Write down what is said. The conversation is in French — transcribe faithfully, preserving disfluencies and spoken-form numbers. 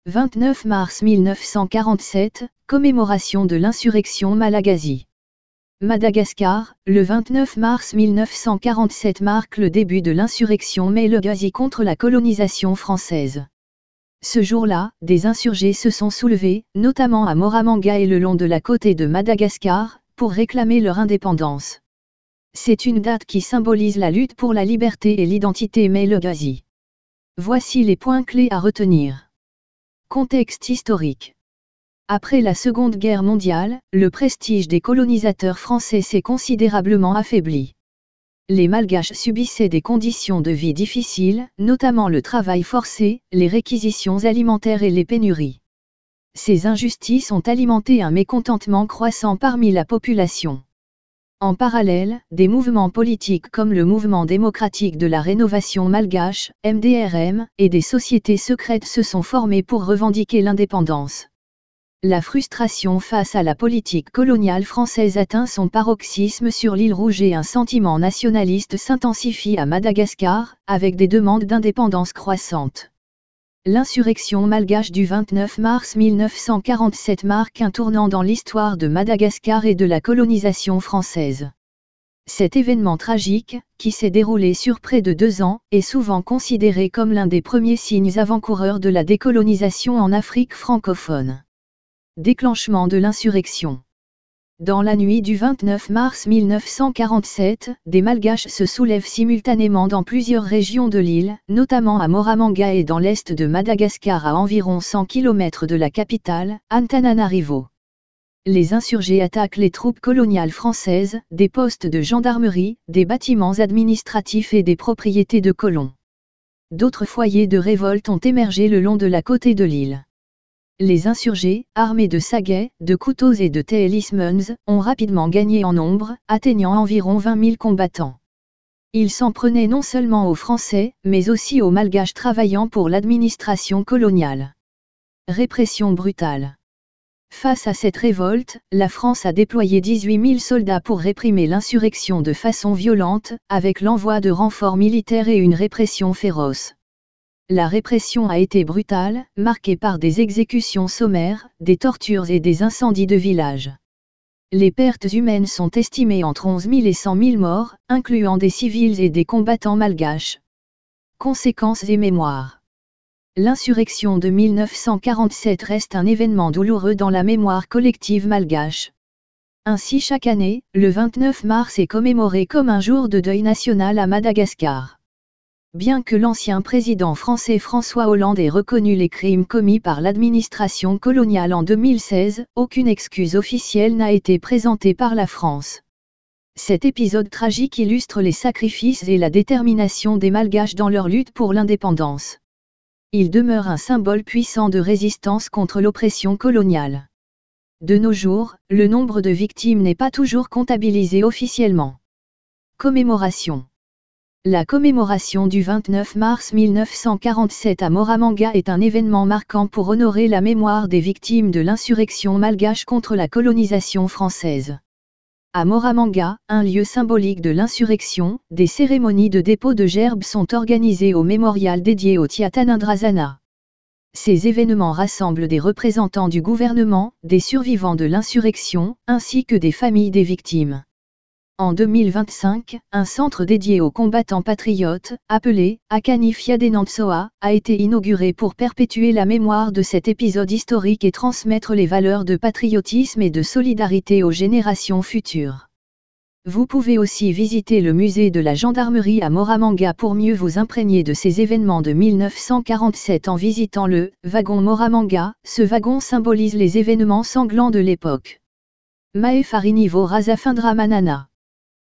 vingt-neuf mars mille neuf cent quarante-sept, commémoration de l'insurrection Malagasy. Madagascar, le vingt-neuf mars mille neuf cent quarante-sept marque le début de l'insurrection Malagasy contre la colonisation française. Ce jour-là, des insurgés se sont soulevés, notamment à Moramanga et le long de la côte de Madagascar, pour réclamer leur indépendance. C'est une date qui symbolise la lutte pour la liberté et l'identité Malagasy. Voici les points clés à retenir. Contexte historique. Après la Seconde Guerre mondiale, le prestige des colonisateurs français s'est considérablement affaibli. Les Malgaches subissaient des conditions de vie difficiles, notamment le travail forcé, les réquisitions alimentaires et les pénuries. Ces injustices ont alimenté un mécontentement croissant parmi la population. En parallèle, des mouvements politiques comme le Mouvement démocratique de la rénovation malgache, M D R M, et des sociétés secrètes se sont formés pour revendiquer l'indépendance. La frustration face à la politique coloniale française atteint son paroxysme sur l'île Rouge et un sentiment nationaliste s'intensifie à Madagascar, avec des demandes d'indépendance croissantes. L'insurrection malgache du vingt-neuf mars mille neuf cent quarante-sept marque un tournant dans l'histoire de Madagascar et de la colonisation française. Cet événement tragique, qui s'est déroulé sur près de deux ans, est souvent considéré comme l'un des premiers signes avant-coureurs de la décolonisation en Afrique francophone. Déclenchement de l'insurrection. Dans la nuit du vingt-neuf mars mille neuf cent quarante-sept, des Malgaches se soulèvent simultanément dans plusieurs régions de l'île, notamment à Moramanga et dans l'est de Madagascar à environ cent kilomètres de la capitale, Antananarivo. Les insurgés attaquent les troupes coloniales françaises, des postes de gendarmerie, des bâtiments administratifs et des propriétés de colons. D'autres foyers de révolte ont émergé le long de la côte de l'île. Les insurgés, armés de sagais, de couteaux et de talismans, ont rapidement gagné en nombre, atteignant environ vingt mille combattants. Ils s'en prenaient non seulement aux Français, mais aussi aux Malgaches travaillant pour l'administration coloniale. Répression brutale. Face à cette révolte, la France a déployé dix-huit mille soldats pour réprimer l'insurrection de façon violente, avec l'envoi de renforts militaires et une répression féroce. La répression a été brutale, marquée par des exécutions sommaires, des tortures et des incendies de villages. Les pertes humaines sont estimées entre onze mille et cent mille morts, incluant des civils et des combattants malgaches. Conséquences et mémoire. L'insurrection de mille neuf cent quarante-sept reste un événement douloureux dans la mémoire collective malgache. Ainsi chaque année, le vingt-neuf mars est commémoré comme un jour de deuil national à Madagascar. Bien que l'ancien président français François Hollande ait reconnu les crimes commis par l'administration coloniale en deux mille seize, aucune excuse officielle n'a été présentée par la France. Cet épisode tragique illustre les sacrifices et la détermination des Malgaches dans leur lutte pour l'indépendance. Il demeure un symbole puissant de résistance contre l'oppression coloniale. De nos jours, le nombre de victimes n'est pas toujours comptabilisé officiellement. Commémoration. La commémoration du vingt-neuf mars mille neuf cent quarante-sept à Moramanga est un événement marquant pour honorer la mémoire des victimes de l'insurrection malgache contre la colonisation française. À Moramanga, un lieu symbolique de l'insurrection, des cérémonies de dépôt de gerbes sont organisées au mémorial dédié au Tiatanindrazana. Ces événements rassemblent des représentants du gouvernement, des survivants de l'insurrection, ainsi que des familles des victimes. En deux mille vingt-cinq, un centre dédié aux combattants patriotes, appelé Akani Fiadenantsoa, a été inauguré pour perpétuer la mémoire de cet épisode historique et transmettre les valeurs de patriotisme et de solidarité aux générations futures. Vous pouvez aussi visiter le musée de la gendarmerie à Moramanga pour mieux vous imprégner de ces événements de mille neuf cent quarante-sept en visitant le wagon Moramanga. Ce wagon symbolise les événements sanglants de l'époque. Mae Farinivo Razafindramanana.